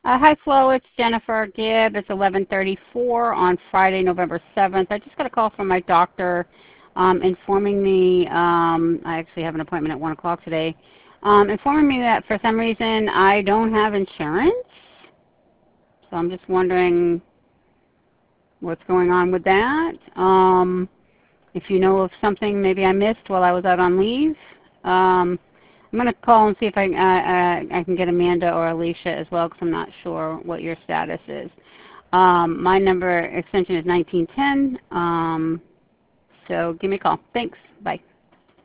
Hi, Flo. It's Jennifer Gibb. It's 11:34 on Friday, November 7th. I just got a call from my doctor informing me I actually have an appointment at 1 o'clock today, informing me that for some reason I don't have insurance. So I'm just wondering what's going on with that. If you know of something maybe I missed while I was out on leave. I'm going to call and see if I can get Amanda or Alicia as well, because I'm not sure what your status is. My number extension is 1910, so give me a call. Thanks. Bye.